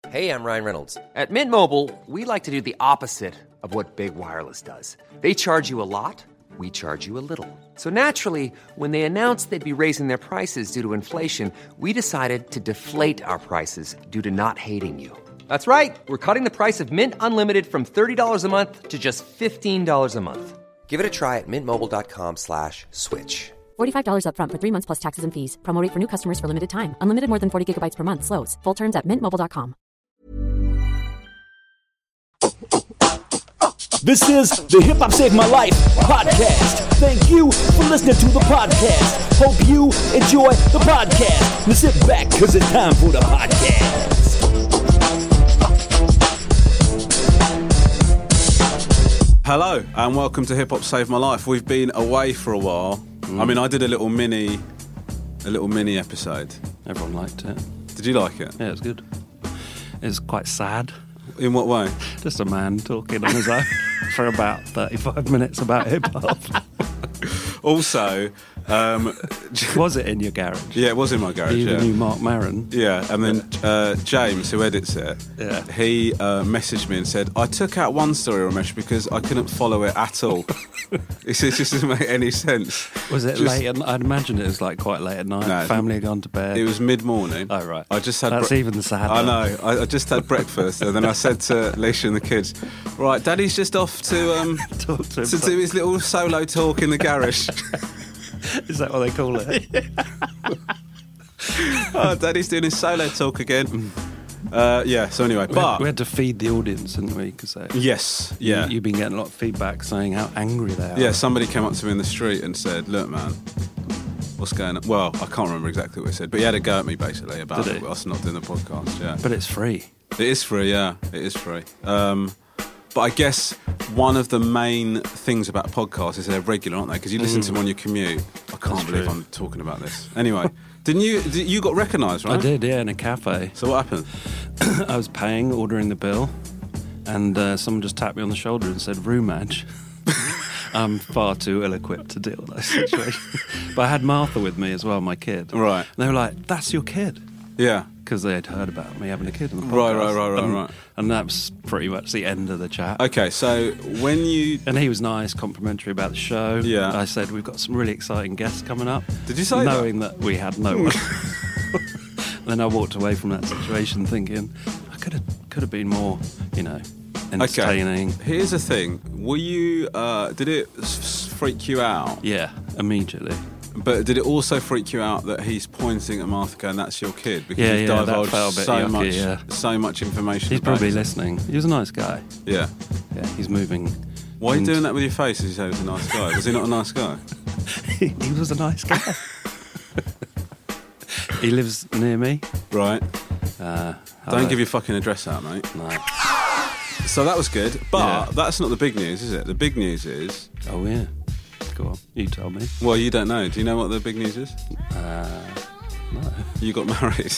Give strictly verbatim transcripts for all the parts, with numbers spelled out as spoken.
Hey, I'm Ryan Reynolds. At Mint Mobile, we like to do the opposite of what Big Wireless does. They charge you a lot, we charge you a little. So naturally, when they announced they'd be raising their prices due to inflation, we decided to deflate our prices due to not hating you. That's right. We're cutting the price of Mint Unlimited from thirty dollars a month to just fifteen dollars a month. Give it a try at mintmobile.com slash switch. forty-five dollars up front for three months plus taxes and fees. Promo rate for new customers for limited time. Unlimited more than forty gigabytes per month. Slows full terms at mint mobile dot com. This is the Hip Hop Saved My Life podcast. Thank you for listening to the podcast. Hope you enjoy the podcast. Now sit back, because it's time for the podcast. Hello, and welcome to Hip Hop Saved My Life. We've been away for a while. Mm. I mean, I did a little mini, a little mini episode. Everyone liked it. Did you like it? Yeah, it was good. It was quite sad. In what way? Just a man talking on his own for about thirty-five minutes about hip-hop. Also... Um, was it in your garage? Yeah, it was in my garage, you yeah. the new Mark Maron? Yeah, and then uh, James, who edits it, yeah. he uh, messaged me and said, I took out one story, Ramesh, because I couldn't follow it at all. He says, this doesn't make any sense. Was it just, late at night? I'd imagine it was like quite late at night. No, family had gone to bed. It was mid-morning. Oh, right. I just had That's bre- even sadder. I know. I, I just had breakfast, and then I said to Alicia and the kids, right, Daddy's just off to, um, talk to, to do his little solo talk in the garage. Is that what they call it? Oh, Daddy's doing his solo talk again. Uh, yeah, so anyway, we but... Had, we had to feed the audience, didn't we? Cause they, yes, yeah. You, you've been getting a lot of feedback saying how angry they are. Yeah, somebody came up to me in the street and said, look, man, what's going on? Well, I can't remember exactly what he said, but he had a go at me, basically, about Did he? us not doing the podcast, yeah. But it's free. It is free, yeah, it is free. Um... But I guess one of the main things about podcasts is they're regular, aren't they? Because you listen mm. to them on your commute. I can't That's believe true. I'm talking about this. Anyway, didn't you? Did, you got recognised, right? I did, yeah, in a cafe. So what happened? I was paying, ordering the bill, and uh, someone just tapped me on the shoulder and said, "Roomage." I'm far too ill-equipped to deal with that situation. But I had Martha with me as well, my kid. Right. And they were like, "That's your kid." Yeah. Because they had heard about me having a kid on the podcast. Right, right, right, right, and, right. And that was pretty much the end of the chat. Okay, so when you... And he was nice, complimentary about the show. Yeah. I said, we've got some really exciting guests coming up. Did you say Knowing that? that we had no one. Then I walked away from that situation thinking, I could have could have been more, you know, entertaining. Okay. Here's the thing. Were you... Uh, did it s- freak you out? Yeah, immediately. But did it also freak you out that he's pointing at Martha going, that's your kid? Because yeah, he's yeah, divulged that felt a bit so, yucky, much, yeah. so much information. He's about probably it. listening. He was a nice guy. Yeah. Yeah, he's moving. Why are you into... doing that with your face as you say he was a nice guy? Was he not a nice guy? he, he was a nice guy. He lives near me. Right. Uh, Don't I... give your fucking address out, mate. No. So that was good. But yeah. that's not the big news, is it? The big news is... Oh, yeah. Go on, you tell me. Well, you don't know. Do you know what the big news is? Uh, no. You got married.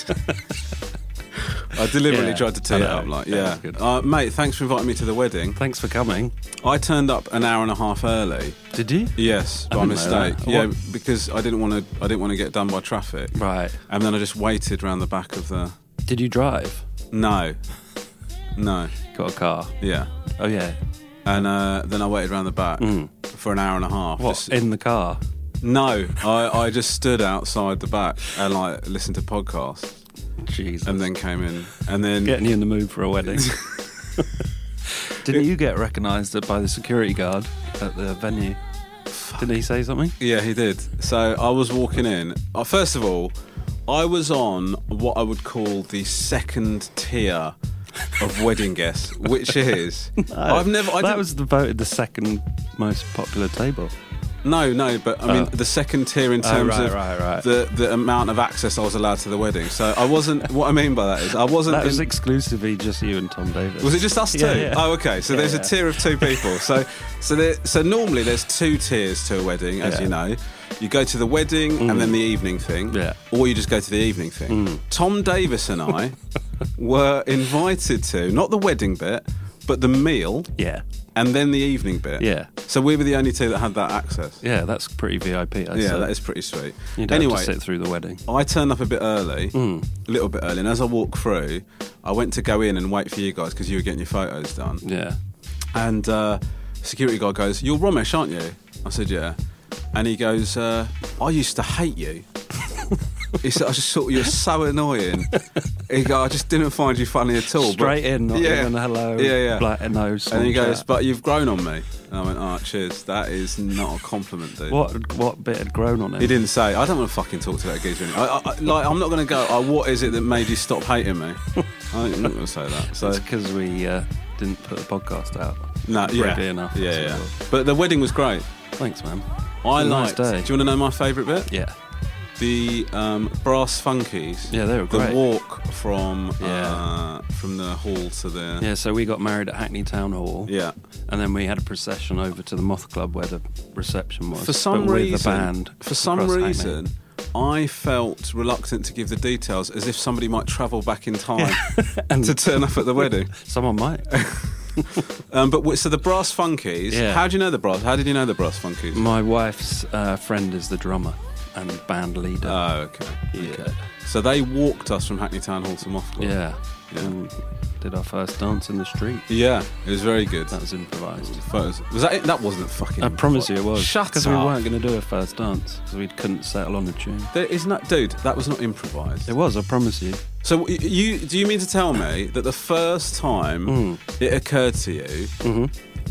I deliberately yeah, tried to tee it up, like, yeah. yeah. Uh, mate, thanks for inviting me to the wedding. Thanks for coming. I turned up an hour and a half early. Did you? Yes, I by didn't know mistake. that. Yeah, What? because I didn't want to. I didn't want to get done by traffic. Right. And then I just waited round the back of the. Did you drive? No. No. Got a car? Yeah. Oh, yeah. And uh, then I waited round the back Mm. for an hour and a half. What, Just, in the car? no, I, I just stood outside the back and like listened to podcasts. Jesus. And then came in. And then Getting you in the mood for a wedding. Didn't you get recognised by the security guard at the venue? Didn't he say something? Yeah, he did. So I was walking in. Uh, first of all, I was on what I would call the second tier of wedding guests, which is no, I've never. I that didn't- was the voted the second most popular table. No, no, but I mean Oh. the second tier in Oh, terms right, of right, right. the the amount of access I was allowed to the wedding. So I wasn't. What I mean by that is I wasn't. That was in, exclusively just you and Tom Davis. was it just us two? Yeah, yeah. Oh, okay. So Yeah, there's yeah. a tier of two people. So so there, so normally there's two tiers to a wedding, as Yeah. you know. You go to the wedding Mm. and then the evening thing, Yeah. or you just go to the evening thing. Mm. Tom Davis and I were invited to not the wedding bit, but the meal Yeah. and then the evening bit. Yeah. So we were the only two that had that access. Yeah, that's pretty V I P. I'd Yeah, say. that is pretty sweet. You don't anyway, have to sit through the wedding. I turned up a bit early, Mm. a little bit early, and as I walked through, I went to go in and wait for you guys because you were getting your photos done. Yeah. And uh, security guy goes, "You're Romesh, aren't you?" I said, "Yeah." And he goes, uh, "I used to hate you." He said, "I just thought you were so annoying." He goes, "I just didn't find you funny at all." Straight in, not yeah, even hello. Yeah, yeah. Like, no, and he goes, chat. "But you've grown on me." And I went, "Oh, cheers. That is not a compliment, dude." What what bit had grown on him? He didn't say. I don't want to fucking talk to that geezer. I, I, I, like, I'm not going to go, oh, what is it that made you stop hating me? I'm not going to say that. So, It's because we uh, didn't put the podcast out. no, yeah, regularly enough. yeah, That's yeah. what it was. But the wedding was great. Thanks, man. I It was a nice liked. day. Do you want to know my favourite bit? Yeah. The um, brass funkies. Yeah, they were The great. walk from Yeah. uh, from the hall to the Yeah, so we got married at Hackney Town Hall. yeah. And then we had a procession over to the Moth Club where the reception was. For some but reason, with the band for some across Hackney. reason, I felt reluctant to give the details, as if somebody might travel back in time And- to turn up at the wedding. Someone might. Um, but w- so the brass funkies. Yeah. How do you know the brass? How did you know the brass funkies? My wife's uh, friend is the drummer and band leader. Oh, okay. Yeah. okay. So they walked us from Hackney Town Hall to Moth Club. yeah. Yeah. And did our first dance in the street. Yeah, it was very good. That was improvised. Photos. Was that it? That wasn't fucking. I promise you it was. Shut Because up. we weren't going to do a first dance because we couldn't settle on a tune. There is not, dude. That was not improvised. It was, I promise you. So y- you do you mean to tell me that the first time Mm. it occurred to you Mm-hmm.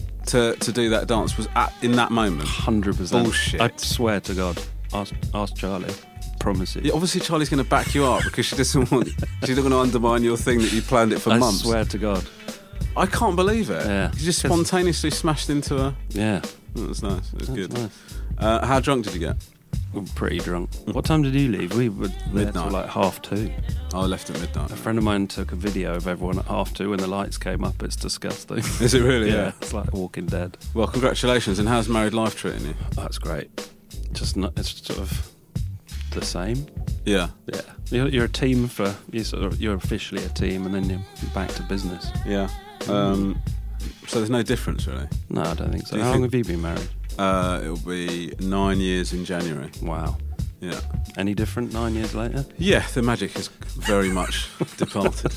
to to do that dance was at in that moment? one hundred percent. Bullshit. I swear to God. Ask, ask Charlie. Promise you. Yeah, obviously, Charlie's going to back you up because she doesn't want. She's not going to undermine your thing that you planned it for I months. swear to God. I can't believe it. Yeah. You just 'Cause- spontaneously smashed into her. Yeah. Oh, that's nice. It was That's good. nice. Uh, how drunk did you get? We're pretty drunk. What time did you leave? We were there Midnight. till like half two. I left at midnight. A friend of mine took a video of everyone at half two when the lights came up. It's disgusting. Is it really? yeah, Yeah. it's like Walking Dead. Well, congratulations. And how's married life treating you? Oh, that's great. Just not, it's sort of the same. Yeah. Yeah, you're, you're a team for you. Sort of, you're officially a team, and then you're back to business. Yeah. Um, so there's no difference, really. No, I don't think so. Do you How long think- have you been married? Uh, it'll be nine years in January. Wow. Yeah. Any different nine years later? Yeah, the magic has very much departed.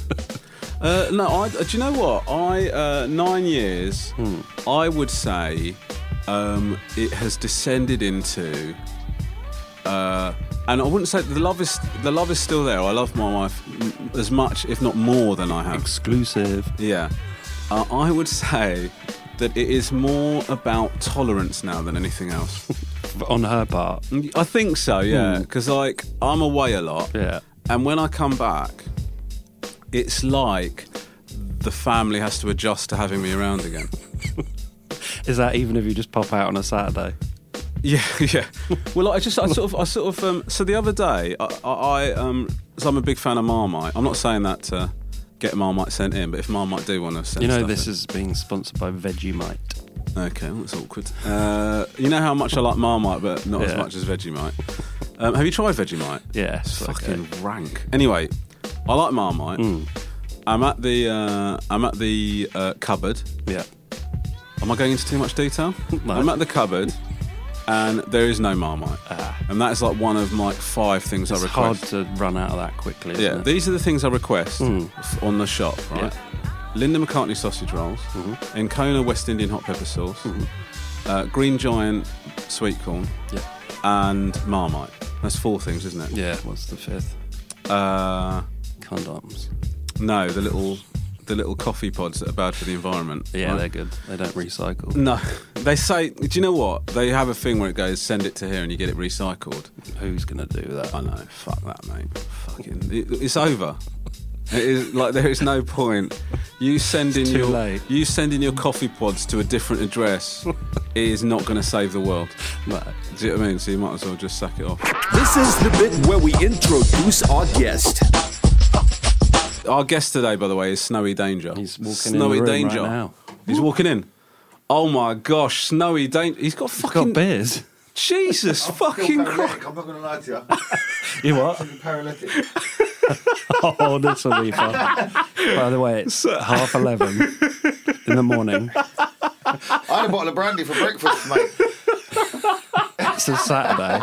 Uh, no, I, do you know what? I uh, nine years. Hmm. I would say um, it has descended into, uh, and I wouldn't say the love is the love is still there. I love my wife m- as much, if not more, than I have. Exclusive. Yeah, uh, I would say that it is more about tolerance now than anything else. On her part. I think so, yeah, Hmm. because like I'm away a lot. Yeah. And when I come back, it's like the family has to adjust to having me around again. Is that even if you just pop out on a Saturday? Yeah, yeah. Well, I just, I sort of, I sort of. Um, so the other day, I, I, I um, so I'm a big fan of Marmite. I'm not saying that to get Marmite sent in, but if Marmite do want to send, You know, stuff this in. is being sponsored by Vegemite. Okay, well, that's awkward. Uh, you know how much I like Marmite, but not as Yeah. much as Vegemite. Um, have you tried Vegemite? Yeah, It's it's fucking okay. rank. Anyway, I like Marmite. Mm. I'm at the uh, I'm at the uh, cupboard. Yeah. Am I going into too much detail? No. I'm at the cupboard, and there is no Marmite, Ah. and that is like one of my five things It's I hard request. to run out of that quickly, isn't Yeah, it? these are the things I request Mm. f- on the shop, right? Yeah. Linda McCartney sausage rolls, Mm-hmm. Encona West Indian hot pepper sauce, uh, Green Giant sweet corn, Yeah. and Marmite. That's four things, isn't it? Yeah, what's the fifth? Uh, Condoms. no, the little the little coffee pods that are bad for the environment. Yeah, right? they're good. They don't recycle. No, they say. Do you know what? They have a thing where it goes, send it to here, and you get it recycled. Who's going to do that? I know. Fuck that, mate. Fucking, it, it's over. It is like there is no point. You sending too your late. you sending your coffee pods to a different address is not going to save the world. No. Do you know what I mean? So you might as well just sack it off. This is the bit where we introduce our guest. Our guest today, by the way, is Snowy Danger. He's walking Snowy in the room Danger. right now. He's walking in. Oh my gosh, Snowy Danger. He's got He's fucking got beers. Jesus fucking Christ. I'm not going to lie to you. You what? I'm paralytic. Oh, this will be fun. By the way, it's half eleven. in the morning. I had a bottle of brandy for breakfast, mate. It's a Saturday.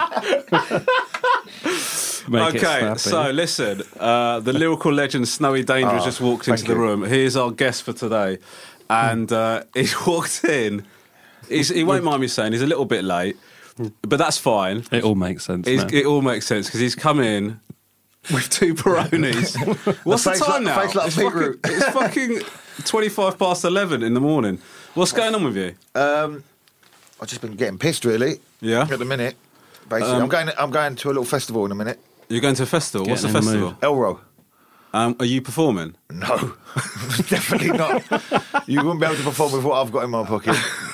Make it Okay, snappy. so listen, uh, the lyrical legend Snowy Danger has Oh, just walked into thank the you. room. Here's our guest for today. And uh, he walked in. He's, he won't mind me saying he's a little bit late, but that's fine. It all makes sense. He's, now. it all makes sense because he's come in with two Peronis. What's the face time like- now? face like it's, beetroot. fucking, it's fucking twenty-five past eleven in the morning. What's going on with you? Um, I've just been getting pissed, really. Yeah? At the minute, basically, Um, I'm going. I'm going to a little festival in a minute. You're going to a festival? What's the Getting in the festival? mood. Elro. Um, are you performing? No, definitely not. You wouldn't be able to perform with what I've got in my pocket.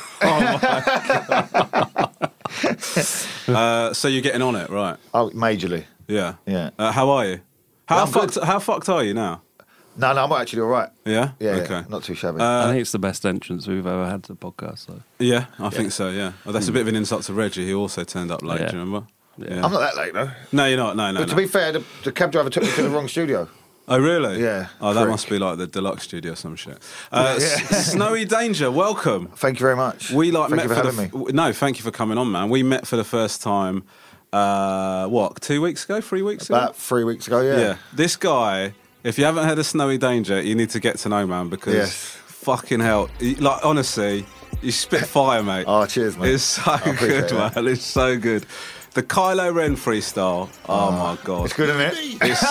Uh, so you're getting on it, right? Oh, majorly. Yeah. Yeah. Uh, how are you? How Yeah, I'm fucked? good. How fucked are you now? No, no, I'm actually all right. Yeah. Yeah, Okay. yeah, not too shabby. I think it's the best entrance we've ever had to the podcast. So. Yeah, I think so. Yeah. Well, that's a bit of an insult to Reggie. He also turned up late. Yeah. Do you remember? Yeah. I'm not that late though. No, you're not. No, no. But to no. be fair, the, the cab driver took me to the wrong studio. Oh, really? Yeah, Oh, that prick. must be like the deluxe studio or some shit. Uh, Yeah. S- Snowy Danger, welcome. Thank you very much. We like Thank met you for for having the me. f- w- no, thank you for coming on, man. We met for the first time. Uh, what? Two weeks ago? Three weeks ago? About three weeks ago, yeah. Yeah. This guy. If you haven't heard of Snowy Danger, you need to get to know, man, because Yes. fucking hell, he- like honestly, you spit fire, mate. Oh, cheers, mate. It's so I appreciate good, that. man. It's so good. The Kylo Ren freestyle. Oh, my god. It's good, isn't it?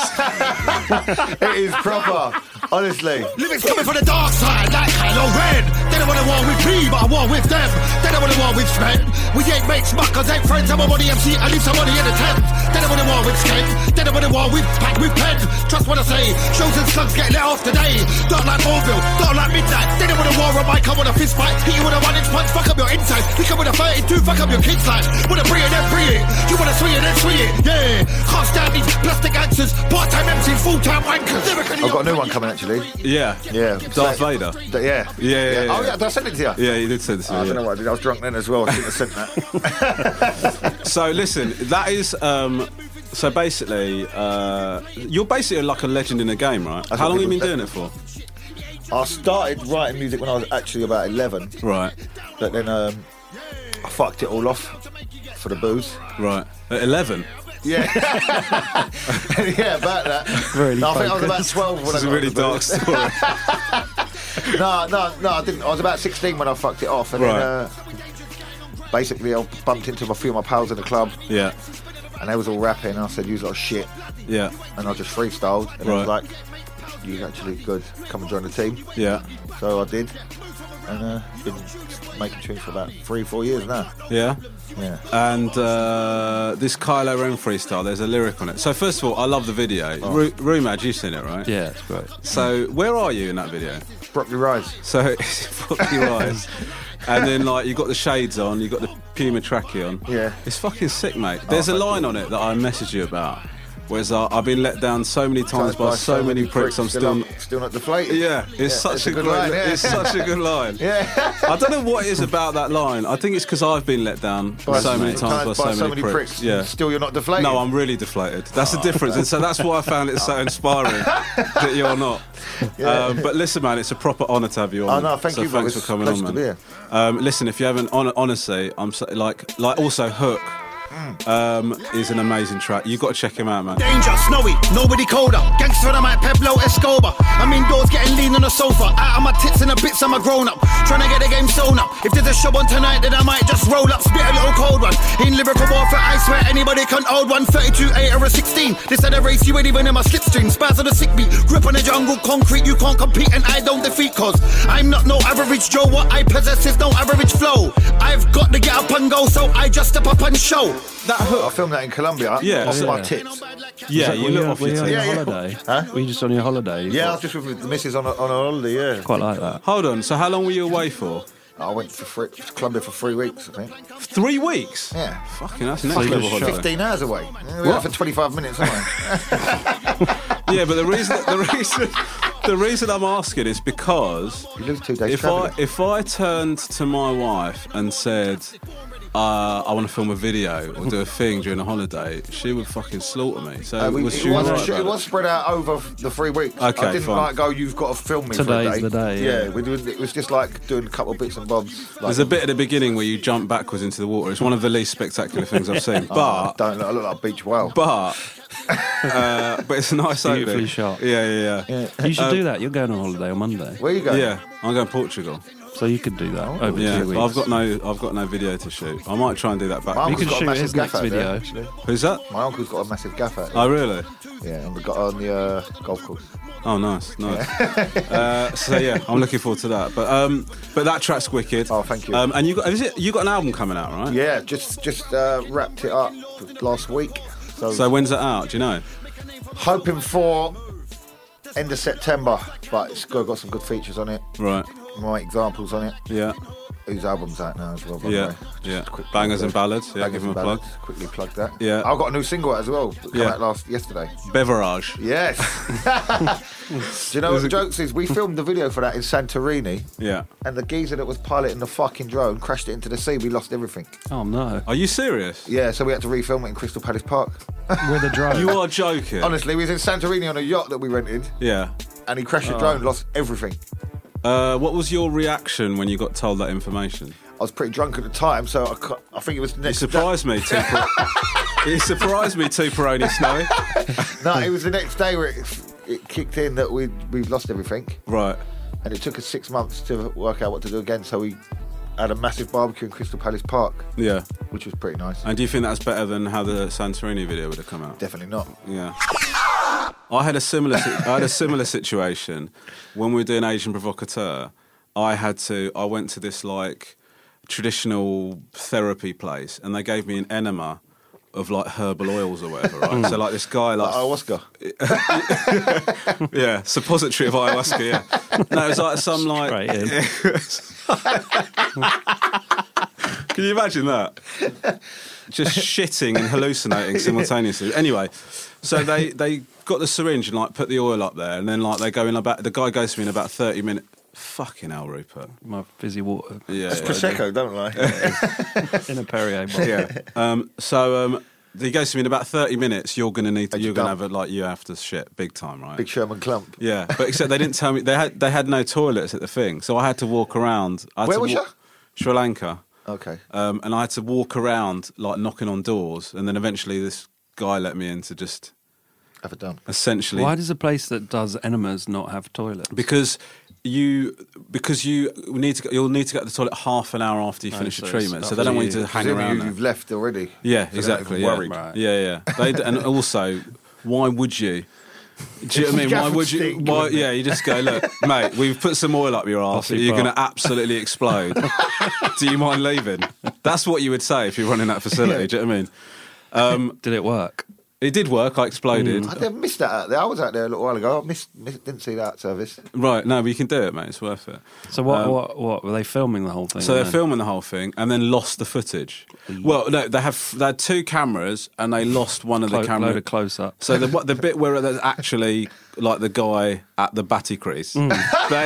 It is proper, honestly. Lyrics coming from the dark side, like Kylo Ren. They don't want to war with me, but I war with them. They don't want to war with Sven. We ain't mates, muckers, ain't friends. I'm on the M C, I leave somebody in the tent. They don't want to war with Sken. They don't want to war with Pack with Pen. Trust what I say. Shows and slugs get let off today. Don't like Orville, don't like Midnight. They don't want to war on my come with a fist fight. Hit you with a one inch punch, fuck up your inside. We come with a thirty-two, fuck up your kids' life. Wanna bring it, then bring it. You wanna swing it, then swing it. Yeah. Can't stand these plastic answers. Part-time M Cs, full-time wankers. Lyrically I've got a new one coming, actually. Yeah. Yeah. Darth So- Vader. D- yeah. Yeah, yeah, yeah. Oh, yeah, did I send it to you? Yeah, you did say this. Oh, I yeah. don't know what I did. I was drunk then as well. I shouldn't have sent that. So listen, that is. Um, so basically, uh, you're basically like a legend in the game, right? That's How what long have you been people doing it for? I started writing music when I was actually about eleven, Right, but then um, I fucked it all off for the booze. right. At eleven. Yeah. Yeah, about that. Really no, I think I was about focused. twelve when This is I a got really the dark booze. story. No, no, no, I didn't. I was about sixteen when I fucked it off, and Right. then uh, basically I bumped into a few of my pals in the club, Yeah, and they was all rapping. And I said, "Use a lot of shit," yeah, and I just freestyled, and it was Right. like, "You're actually good. Come and join the team." yeah, So I did, and uh, been making tunes for about three, four years now. yeah. Yeah. And uh, this Kylo Ren freestyle, there's a lyric on it. So first of all, I love the video. Oh. Ru- Rumad, you've seen it, right? Yeah, it's great. So where are you in that video? Broccoli Rise. So it's fucking eyes. And then like you got the shades on, you got the Puma trackie on. Yeah. It's fucking sick, mate. There's Oh, a thank line you. on it that I messaged you about. Whereas uh, I've been let down so many times by, so many pricks. I'm still. not, still not deflated. Yeah, it's such it's a, a good great. line, yeah. It's such a good line. Yeah. I don't know what it is about that line. I think it's because I've been let down By so many times by, so, many, pricks. pricks. Yeah. Still, you're not deflated. No, I'm really deflated. That's the difference, and so that's why I found it so inspiring that you're not. Yeah. Um, but listen, man, it's a proper honour to have you on. Oh, no, thank so you, bro. Thanks It's for coming a on, pleasure man. to be Um, listen, if you haven't, hon- honestly, I'm so, like, like also Hook. Um, is an amazing track. You've got to check him out, man. Danger, Snowy, nobody colder. Gangster on my Pablo Escobar. I'm indoors getting lean on the sofa. Out of my tits and the bits, I'm a grown up. Trying to get the game sewn up. If there's a show on tonight, then I might just roll up, spit a little cold one. In lyrical warfare, I swear anybody can hold one. thirty-two, eight, or a sixteen. This had a race, you ain't even in my slipstream. Spaz of the sick beat. Grip on the jungle, concrete, you can't compete and I don't defeat. Cause I'm not no average Joe. What I possess is no average flow. I've got to get up and go, so I just step up and show. That I Hook. filmed that in Colombia. Yeah, Off yeah. my tits. Yeah, Were you look off were your you on tits. your Yeah, yeah. holiday? Huh? Were you just on your holiday? Yeah, I was just with the missus on a, on a holiday, yeah. Quite like that. Hold on. So how long were you away for? I went for free, to Colombia for three weeks, I think. Three weeks. Yeah. Fucking that's next So you level just holiday. fifteen hours away. Yeah, we were for twenty-five minutes, weren't we? Yeah, but the reason the reason the reason I'm asking is because You lose two days if I travelling. if I turned to my wife and said, uh, I want to film a video or do a thing during a holiday, she would fucking slaughter me. So Uh, we, was it, she was, alright it about was spread out over the three weeks. Okay, I didn't fine. like go, you've got to film me for a Today's day. the day, yeah. we did, it was just like doing a couple of bits and bobs. Like, There's a bit at the beginning where you jump backwards into the water. It's one of the least spectacular things I've seen. Oh, But don't look, I look like a beach whale. but uh, but it's a nice Beautifully opening. shot. Yeah, yeah, yeah. You should Um, do that. You're going on holiday on Monday, Where you going? Yeah, I'm going to Portugal. so you could do that over Yeah, two weeks. but I've got no, I've got no video to shoot. I might try and do that back. My You uncle's can got a shoot massive his gaff next out there, video. actually. Who's that? My uncle's got a massive gaff out there. Oh, really? Yeah, and we got on the uh, golf course. Oh, nice, nice. uh, so yeah, I'm looking forward to that. But um, but that track's wicked. Oh, thank you. Um, and you got, is it, you got an album coming out, right? Yeah, just just uh, wrapped it up last week. So, So when's it out? Do you know? hoping for end of September, but it's got, got some good features on it. Right. My examples on it. Yeah. Whose album's out now as well, by Yeah. the way. Just Yeah. a quick Bangers plug and there. Ballads. Yeah. Bangers Give them a and plug. Ballads. Quickly plug that. Yeah. I've got a new single out as well. That came Yeah. out last yesterday. Beverage. Yes. Do you know what the jokes is? We filmed the video for that in Santorini, Yeah. and the geezer that was piloting the fucking drone crashed it into the sea. We lost everything. Oh no, Are you serious? Yeah, so we had to refilm it in Crystal Palace Park. with a drone. You are joking. Honestly, we was in Santorini on a yacht that we rented, Yeah. and he crashed Oh. the drone, lost everything. Uh, what was your reaction when you got told that information? I was pretty drunk at the time, so I, ca- I think it was the It next surprised me. Two per- it surprised me. Two Peroni Snowy. No, it was the next day where it, it kicked in that we we've lost everything, Right. and it took us six months to work out what to do again. So we had a massive barbecue in Crystal Palace Park, Yeah. which was pretty nice. And do you think that's better than how the Santorini video would have come out? Definitely not. Yeah. I had a similar. si- I had a similar situation when we were doing Asian Provocateur. I had to. I went to this like traditional therapy place, and they gave me an enema of like herbal oils or whatever. Right. So like this guy like Ayahuasca. yeah, suppository of ayahuasca. Yeah. No, it was like some like. Can you imagine that? Just shitting and hallucinating simultaneously. Anyway, so they, they got the syringe and like put the oil up there, and then like they go in about the guy goes to me in about thirty minutes. Fucking hell, Rupert. My fizzy water. Yeah, That's yeah, Prosecco, don't lie. In a Perrier bottle. yeah. Um, so um, he goes to me in about thirty minutes. You're gonna need to. Had you You're gonna done? have a like. You have to shit big time, right? Big Sherman Clump. Yeah, but except they didn't tell me they had they had no toilets at the thing, so I had to walk around. I had Where to was walk, you? Sri Lanka. Okay. Um, and I had to walk around, like knocking on doors, and then eventually this guy let me in to just Have it done. essentially Why does a place that does enemas not have toilets? because you because you need to go, you'll need to get to the toilet half an hour after you Oh, finish so the it's treatment, so stuff they don't for want you you. to hang Presumably around. you- there. You've left already. Yeah, So they're exactly. not Yeah, worried. Right. yeah, yeah. They, and also, why would you? Do you know what I mean? Why Gaff would you? stick, Why, wouldn't it? yeah, you just go, look, mate, we've put some oil up your arse. Bossy You're going to part. absolutely explode. Do you mind leaving? That's what you would say if you're running that facility. Do you know what I mean? Um, Did it work? it did work. I exploded. I did- missed that out there. I was out there a little while ago. I missed, missed didn't see that service. Right, no, but you can do it, mate. It's worth it. So what? Um, what? What were they filming the whole thing? So they're then? filming the whole thing and then lost the footage. Well, no, they have they had two cameras and they lost one of Clo- the cameras. load of close-ups. So the what the bit where there's actually like the guy at the batty crease, Mm.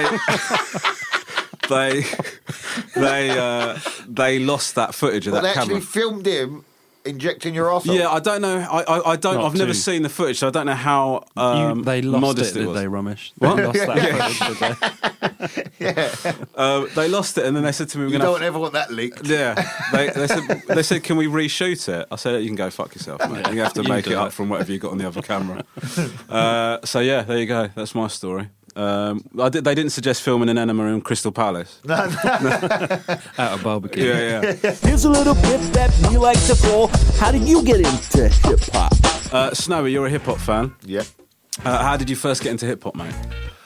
they they they uh, they lost that footage of But they that actually camera. filmed him injecting your arsehole. Yeah, I don't know. I I, I don't. Not I've never too. seen the footage, so I don't know how You- um, they lost modest it, it, did was. they, Ramesh? What? They lost that footage, did they? Uh, they lost it, and then they said to me, "We're You going don't to." ever want that leaked. Yeah, they, they said they said, "Can we reshoot it?" I said, "You can go fuck yourself, mate. You have to You make do it up it. from whatever you got on the other camera." Uh, so yeah, there you go. That's my story. Um, I did, they didn't suggest filming an enema in Crystal Palace. Out of barbecue. Yeah, yeah. Here's a little bit that we like to call How Did You Get Into Hip Hop? Uh, Snowy, you're a hip hop fan. Yeah. Uh, how did you first get into hip hop, mate?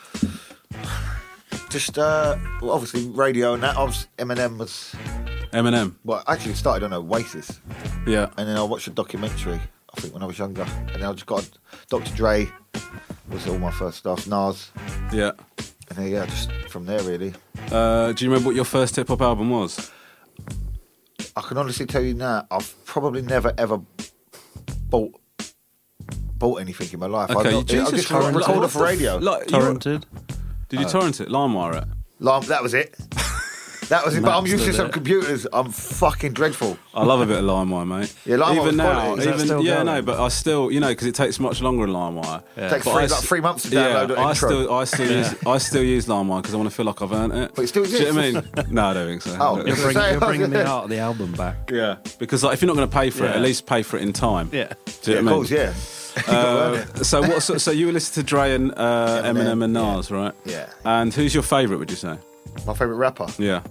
Just, uh, well, obviously, radio and that. Obviously, Eminem was. Eminem. Well, actually, it started on Oasis. Yeah. And then I watched a documentary, I think, when I was younger. And then I just got Doctor Dre, was all my first stuff. Nas. Yeah. And then, yeah, just from there, really. Uh, do you remember what your first hip hop album was? I can honestly tell you now, I've probably never, ever bought bought anything in my life. Okay, I, I Jesus just Christ. recorded What for the radio. f- like, you were- Torrented. Did you torrent it? LimeWire it? Lime, that was it. That was it. But I'm used to Mastered some it. computers. I'm fucking dreadful. I love a bit of LimeWire, mate. Yeah, LimeWire even was now, quality. Is that even still yeah, going? no, but I still, you know, because it takes much longer than LimeWire. Yeah. It takes But three, I like s- three months to Yeah, download an I intro. still, I still use, I still use LimeWire because I want to feel like I've earned it. But it still Do you know what I exists. mean? No, I don't think so. Oh, But- You're, Say- bring, you're bringing the yeah. art of the album back. yeah, because like, if you're not going to pay for it, Yeah. at least pay for it in time. Yeah. Do you Yeah, know of what I mean? course, yeah. Uh, so what? So, so you were listening to Dre and uh, Eminem, Eminem and yeah. Nas, right? Yeah. And who's your favourite? Would you say? My favourite rapper? Yeah.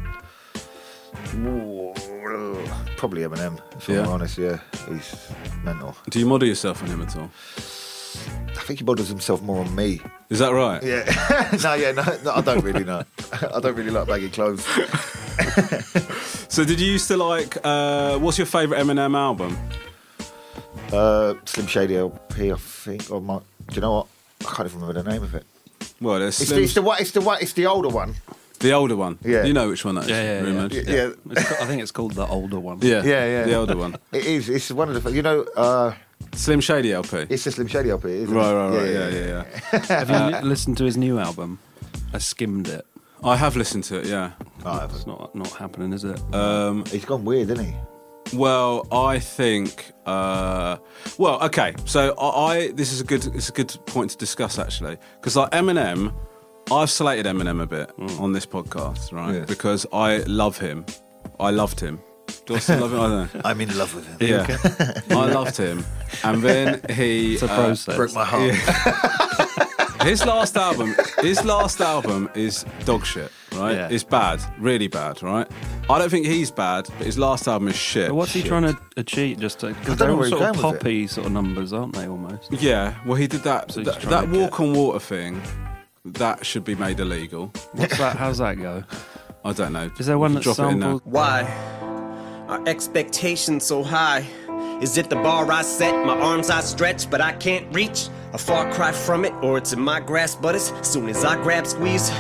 Ooh, probably Eminem, if Yeah. I'm honest, yeah. He's mental. Do you model yourself on him at all? I think he models himself more on me. Is that right? Yeah. no, yeah, no, no, I don't really know. I don't really like baggy clothes. So did you used to like? Uh, what's your favourite Eminem album? Uh, Slim Shady L P, I think. Or my, do you know what? I can't even remember the name of it. Well, there's It's Slim, the, it's the one- it's the one- it's the older one. the older one. Yeah. You know which one that is? Yeah, yeah, yeah. Rumored. Yeah, yeah. It's ca- I think it's called the older one. Yeah, Yeah, yeah. The older one. It is. It's one of the. You know, uh, Slim Shady L P. it's the Slim Shady L P. Isn't Right, it? right, right. Yeah, yeah, yeah. Have you li- listened to his new album? I skimmed it. I have listened to it. Yeah. Oh, It's not not happening, is it? Um, he's gone weird, isn't he? well, I think. Uh, well, okay. So I, I this is a good it's a good point to discuss actually because like Eminem, I've slated Eminem a bit on this podcast, right? Yes. Because I love him. I loved him. Do I still love him? I don't know. I'm in love with him. Yeah, I loved him, and then he It's a uh, process. Broke my heart. his last album, his last album is dog shit, right? Yeah. It's bad, really bad, right? I don't think he's bad, but his last album is shit. But what's he Shit. trying to achieve? Just I because don't they're know all where he's sort of going with it. poppy sort of numbers, aren't they? Almost. Yeah, well, he did that. So he's that trying that to walk get- on water thing. That should be made illegal. What's that? How's that go? I don't know. Is there one that Drop it in samples? Why are expectations so high? Is it the bar I set, my arms I stretch, but I can't reach? A far cry from it, or it's in my grasp, but as soon as I grab squeeze,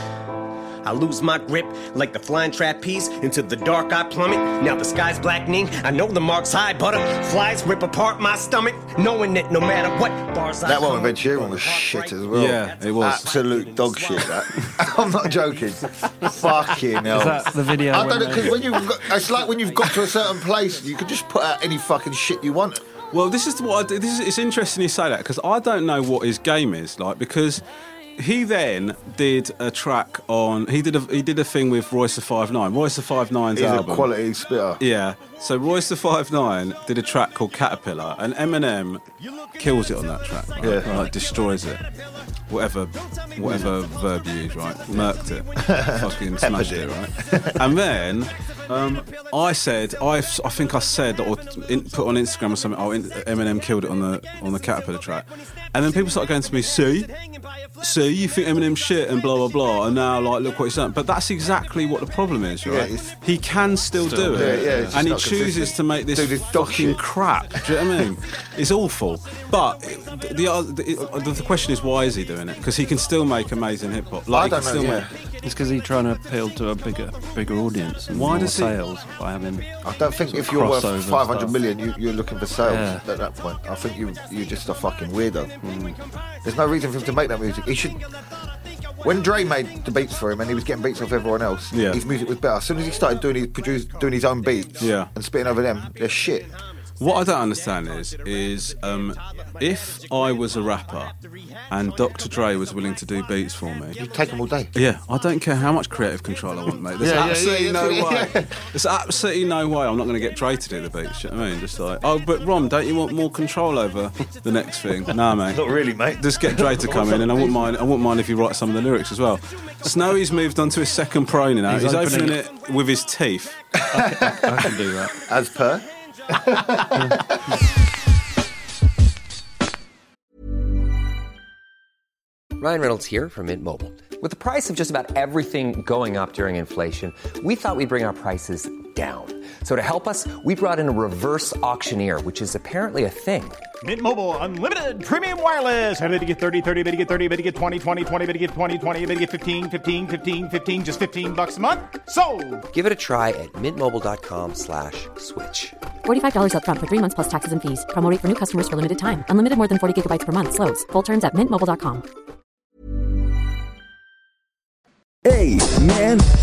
I lose my grip like the flying trapeze. Into the dark I plummet. Now the sky's blackening. I know the mark's high. Butterflies rip apart my stomach, knowing that no matter what bars I That one come, with Ed Sheeran was shit as well. Yeah, it was. Absolute dog shit. That. I'm not joking. Fucking hell. Is that the video? I don't when know they- because when you've got, it's like when you've got to a certain place, you can just put out any fucking shit you want. Well, this is what I, this is. It's interesting you say that because I don't know what his game is like because he then did a track on. He did a he did a thing with Royce the Five Nine. Royce the Five Nine's He's album. a quality spitter. Yeah. So Royce the Five Nine did a track called Caterpillar, and Eminem kills it on that track. Right? Yeah. Like destroys it. Whatever, whatever verb you use, right? Murked it, fucking smashed it, right? And then um, I said, I, I think I said, or in, put on Instagram or something. Oh, Eminem killed it on the on the Caterpillar track. And then people started going to me, see, see, you think Eminem's shit and blah blah blah, and now like look what he's done. But that's exactly what the problem is, right? Yeah, it's- he can still, Still do do it, it, yeah, it's just and he not chooses consistent. to make this, Do this dog fucking shit. crap. Do you know what I mean? It's awful. But the the, other- the the question is, why is he doing it? Because he can still make amazing hip hop. Like, I he don't can know, still yeah. make- It's because he's trying to appeal to a bigger, bigger audience and Why more does he- sales by having. I don't think sort if of you're worth crossover five hundred stuff. million, you, you're looking for sales Yeah. at that point. I think you, you're just a fucking weirdo. There's no reason for him to make that music. He should. When Dre made the beats for him and he was getting beats off everyone else, Yeah. his music was better. As soon as he started doing his, produce, doing his own beats Yeah. and spitting over them, they're shit. What I don't understand is, is um, if I was a rapper and Doctor Dre was willing to do beats for me, You take them all day. yeah, I don't care how much creative control I want, mate. There's Yeah, yeah, absolutely yeah, no yeah, way. yeah. There's absolutely no way I'm not going to get Dre to do the beats. You know what I mean? Just like, oh, but Ron, don't you want more control over the next thing? Nah, mate. Not really, mate. Just get Dre to come in, and I wouldn't mind. I wouldn't mind if he writes some of the lyrics as well. Snowy's moved on to his second prone now. He's, He's opening opening it with his teeth. I can do that. As per. Ryan Reynolds here from Mint Mobile. With the price of just about everything going up during inflation, we thought we'd bring our prices down. So to help us, we brought in a reverse auctioneer, which is apparently a thing. Mint Mobile Unlimited Premium Wireless. How to get thirty, thirty, how to get thirty, how to get twenty, twenty, twenty, how to get twenty, twenty, how to get fifteen, fifteen, fifteen, fifteen, just fifteen bucks a month? Sold! Give it a try at mintmobile.com slash switch. forty-five dollars up front for three months plus taxes and fees. Promo rate for new customers for limited time. Unlimited more than forty gigabytes per month. Slows full terms at mint mobile dot com. Hey, man,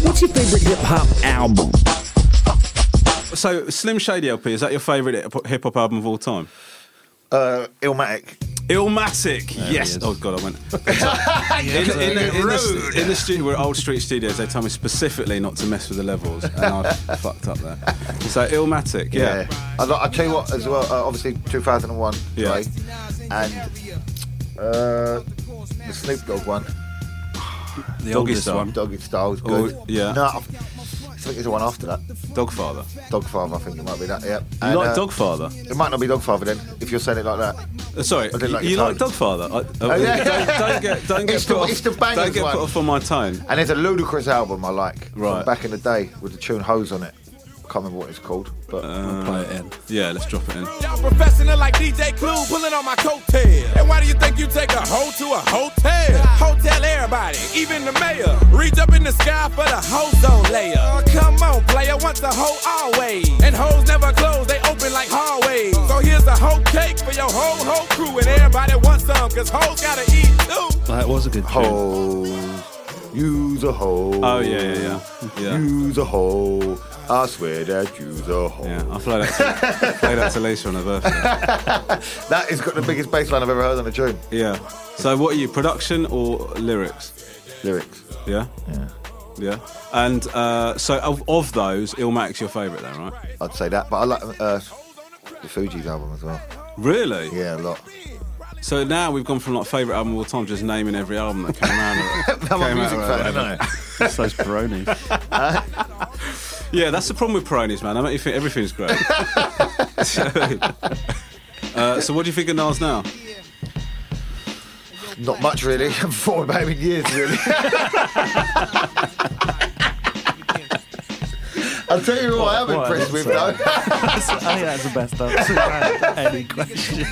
What's your favorite hip hop album? So, Slim Shady L P, is that your favourite hip hop album of all time? Uh, Illmatic. Illmatic, there yes. Oh God, I went. in, in, in, in, the, in the studio, we're Old Street Studios. They told me specifically not to mess with the levels, and I fucked up there. So Illmatic, yeah. yeah. I, I tell you what, as well. Uh, obviously, two thousand one, yeah. Right? And uh, the Snoop Dogg one, the Doggy Style, one. Doggy Style was good. Oh, yeah. No, I think it's the one after that. Dogfather. Dogfather, I think it might be that, yeah. You and, like uh, Dogfather? It might not be Dogfather then, if you're saying it like that. Uh, sorry, like you like Dogfather? I, uh, oh, yeah. don't, don't get, don't get it's put the, off. It's the bangers don't get one. put off on my tone. And there's a Ludacris album I like right. from back in the day with the tune Hose on it. I can't remember what it's called, but uh, I'll play it in. Yeah, let's drop it in. Y'all professional like D J Clue, pulling on my coattail. And why do you think you take a hoe to a hotel? Hotel everybody, even the mayor. Reach up in the sky for the ozone layer. Uh, come on, player, once a hoe, always. And hoes never close, they open like hallways. So here's a hoe cake for your whole, whole crew. And everybody wants some, cause hoes gotta eat too. That was a good tune. Hoes, use a hoe. Oh, yeah, yeah, yeah. yeah. Use a hoe. I swear that you's a hoe. Yeah, I'll play that to, play that to Lisa on her birthday. That has got the biggest bass line I've ever heard on a tune. Yeah. So what are you, production or lyrics? Lyrics. Yeah? Yeah. Yeah. And uh, so of, of those, Illmatic's your favourite then, right? I'd say that, but I like uh, the Fugees album as well. Really? Yeah, a lot. So now we've gone from like favourite album of all time, just naming every album that came out. I'm a came music out fan, isn't it? It's those Peronis. Yeah, that's the problem with Peronis, man. I make you think everything's great. so, uh, so what do you think of Nas now? Not much, really. I've thought about him in years, really. I'll tell you what, I am impressed with, though. I think that's the best answer to any question.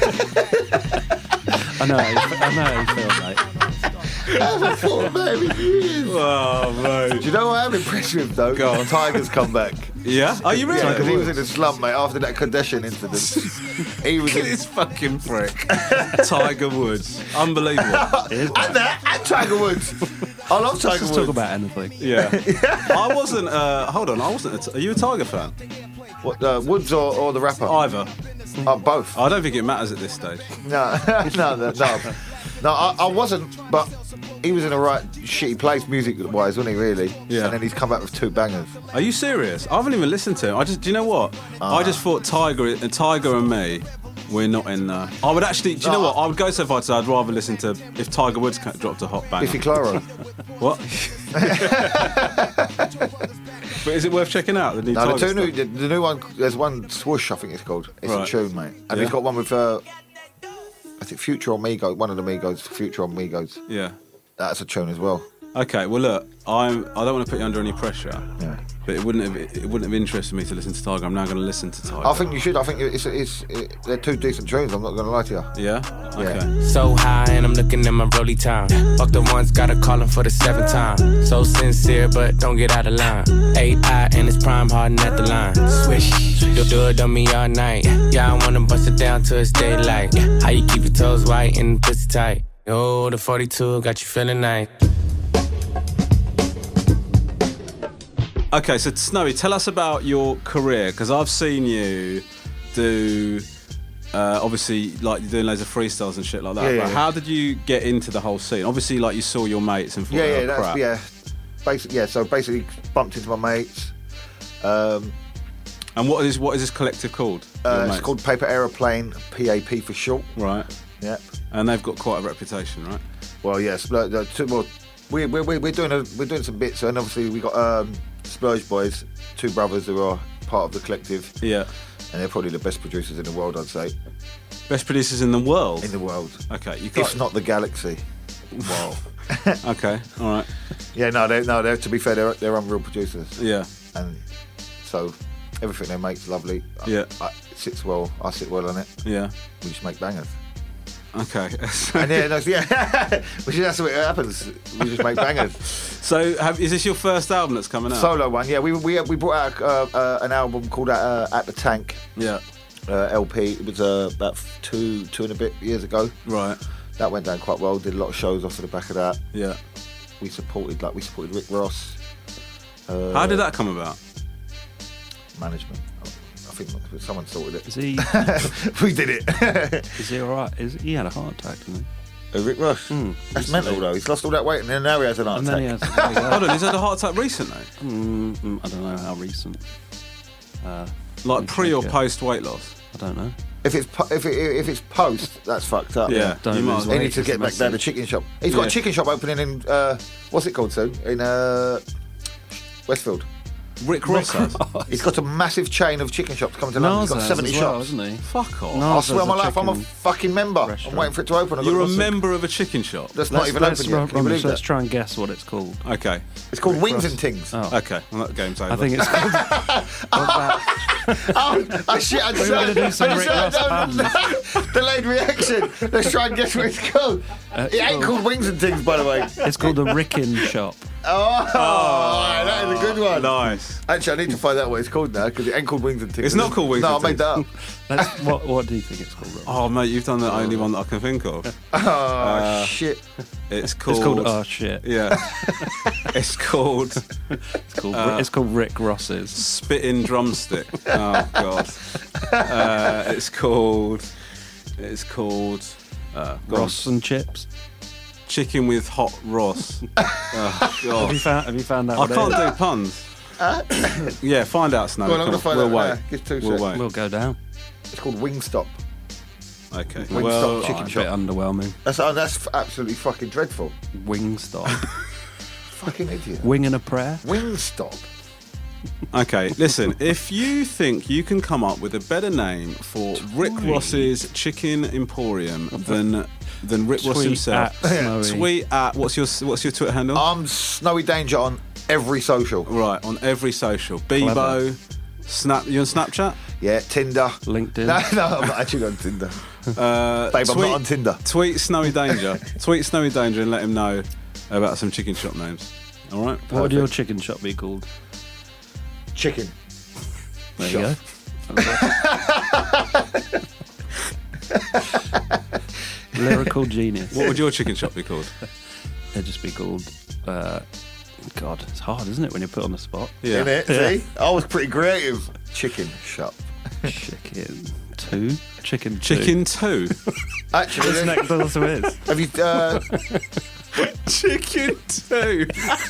I know, I know how you feel, mate. I haven't thought about him in years. Oh, mate. Do you know what I am impressed with, though? Go on. Tiger's come back. Yeah? Are you really? Yeah, because he was in a slump, mate, after that Kardashian incident. He was in... this fucking prick. Tiger Woods. Unbelievable. and that, and Tiger Woods. I love Tiger Let's Woods. talk about anything. Yeah. I wasn't, uh, hold on, I wasn't, a t- are you a Tiger fan? What, uh, Woods or, or the rapper? Either. Uh, both. I don't think it matters at this stage. No, no, no, no. No, I, I wasn't, but he was in a right shitty place music-wise, wasn't he, really? Yeah. And then he's come back with two bangers. Are you serious? I haven't even listened to him. I just, do you know what? Uh, I just thought Tiger, uh, Tiger and me, we're not in there. I would actually, do you know no, what? I would go so far to say I'd rather listen to if Tiger Woods dropped a hot banger. Biffy Clyro. What? But is it worth checking out? The new no, Tiger the, two new, stuff? the, the new one, there's one, Swoosh, I think it's called. It's right. a tune, mate. And Yeah. he's got one with, uh, I think, Future or Migos, one of the Migos, Future or Migos. Yeah. That's a tune as well. Okay, well look, I'm. I don't want to put you under any pressure, Yeah. but it wouldn't have. It wouldn't have interested me to listen to Tiger. I'm now going to listen to Tiger. I think you should. I think it's, it's, it, they're two decent tunes, I'm not going to lie to you. Yeah. Okay. Yeah. So high and I'm looking at my rolly time. Fuck the ones, gotta call him for the seventh time. So sincere, but don't get out of line. A I and it's prime harden at the line. Swish, do, do it on me all night. Yeah, I wanna bust it down till it's daylight. How you keep your toes white and pussy tight? Oh, the forty-two got you feeling nice. Okay, so Snowy, tell us about your career, because I've seen you do, uh, obviously, like you're doing loads of freestyles and shit like that. Yeah, but yeah, yeah. how did you get into the whole scene? Obviously, like you saw your mates and thought, Yeah, oh, yeah, that's, crap. yeah. Basically, yeah, so basically bumped into my mates. Um, And what is what is this collective called? Your uh, it's mates? called Paper Aeroplane, P A P for short. Right. Yeah. And they've got quite a reputation, right? Well, yes. Yeah, the two more. We we we we're doing a, we're doing some bits, and obviously we got um, Splurge Boys, two brothers who are part of the collective. Yeah. And they're probably the best producers in the world, I'd say. Best producers in the world? In the world. Okay. You got... If not the galaxy. Wow. Okay. All right. Yeah. No. They no. They're to be fair, they're they're unreal producers. Yeah. And so everything they make's lovely. Yeah. I, it sits well. I sit well on it. Yeah. We just make bangers. Okay. And yeah, no, yeah, which that's what happens. We just make bangers. So, have, is this your first album that's coming out? Solo one, yeah. We we we brought out uh, uh, an album called uh, At the Tank. Yeah. Uh, L P. It was uh, about two two and a bit years ago. Right. That went down quite well. Did a lot of shows off of the back of that. Yeah. We supported like we supported Rick Ross. Uh, How did that come about? Management. I think someone sorted it. Is he? We did it. Is he all right? Is he had a heart attack, didn't he? Uh, Rick Ross. Mm, That's recently. mental though. He's lost all that weight and then now he has an heart And attack. then he has. there you go. Hold on, he's had a heart attack recently? Mm, mm, I don't know how recent. Uh, Like let me pre or check it. post weight loss? I don't know. If it's po- if it, if it's post, that's fucked up. Yeah, Don't you might lose as He well. weight. needs to It's get back down to massive. chicken shop. He's got Yeah. a chicken shop opening in uh, what's it called soon? In uh, Westfield. Rick Ross has? He's got a massive chain of chicken shops coming to London. He's got Nas seventy has as well, shops. hasn't he? Fuck off. I Nas swear on has my a life, I'm a chicken fucking member. I'm restaurant. waiting for it to open. I've You're got a to- member of a chicken shop? That's not Let's, even let's, open yet. Can you Robbie, believe let's that? try and guess what it's called. Okay. It's called Rick Wings Ross. and Tings. Oh, Okay, well, that game's over. I think it's called. Oh, oh shit! I just We were gonna do some I Rick just- Ross no, puns. no, Delayed reaction. Let's try and guess what it's called. Uh, It ain't called Wings and Tings, by the way. It's called the Rickin Shop. Oh, that is a good one. Nice. Actually, I need to find out what it's called now because it ain't called Wings and Tings. It's not called Wings no, and I made that up. That's, what, what do you think it's called, Rob? Oh, mate, you've done the only one that I can think of. Oh shit! It's called... It's called Oh Shit. Yeah. It's called It's called, Uh, it's called Rick Ross's. Spitting Drumstick. Oh, God. Uh, it's called... It's called... Uh, go on. Ross and Chips. Chicken with hot Ross. Oh, Have you God. found, have you found out I what it can't is? do puns. Yeah, find out, Snow. Go on, I'm Come gonna on, find we'll out wait. now. Give two We'll secs. wait. We'll go down. It's called Wingstop. Okay. Wingstop Well, chicken Oh, a shop. bit underwhelming. That's oh, that's f- absolutely fucking dreadful. Wingstop. Fucking idiot. Wing and a prayer. Wingstop. okay, listen, if you think you can come up with a better name for Rick Ross's Chicken Emporium than than Rick Ross Tweet himself, at Snowy. tweet at what's your what's your Twitter handle? I'm Snowy Danger on every social. right, on every social. Bebo, Snap, you on Snapchat? Yeah, Tinder. LinkedIn. No, no, I'm not actually on Tinder. Uh, Babe, I'm tweet, not on Tinder. Tweet Snowy Danger. tweet Snowy Danger and let him know about some chicken shop names. All right? What would your chicken shop be called? Chicken. There Shop. you go. Lyrical genius. What would your chicken shop be called? It'd just be called. Uh, God, it's hard, isn't it, when you're put on the spot? Yeah. Innit? See? I was pretty creative. Chicken shop. Chicken two. Chicken. Two. Chicken two. Actually, It's next to us is. have you? Uh, Chicken two.